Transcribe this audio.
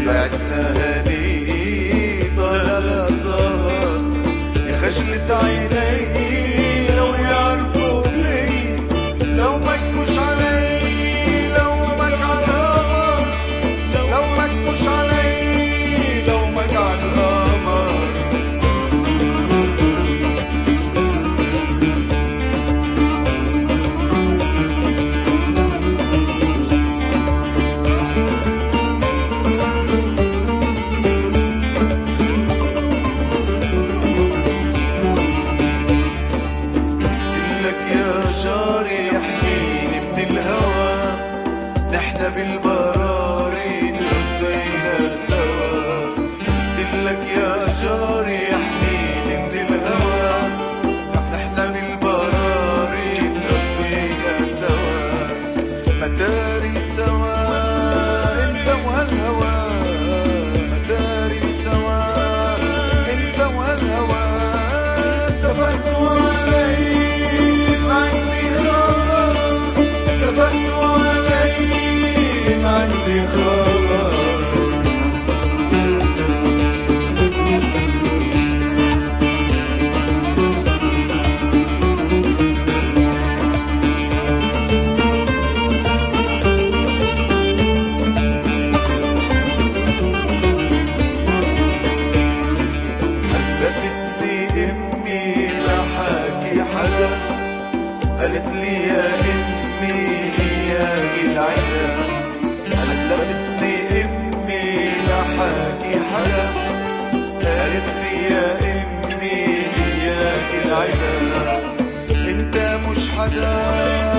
بعدنا هني طال السهر يا خجلة عيني لو يعرفوا بلي لو مكمش علي لو مك على القمر لو مكمش علي لو مك على القمر بالبراري تربينا سوا قلتلك يا جاري احميني من الهوى نحنا بالبراري تربينا سوا مداري سوا انت وهالهوى مداري سوا انت وهالهوى اتفقتوا علي ما عندي خبر اتفقتوا علي عندي خبر حلفتني امي لحاكي حدا قالت لي يا امي اياكي العدا حلفتني امي لحاكي حدا قالت لي يا امي اياك العدا انت مش حدا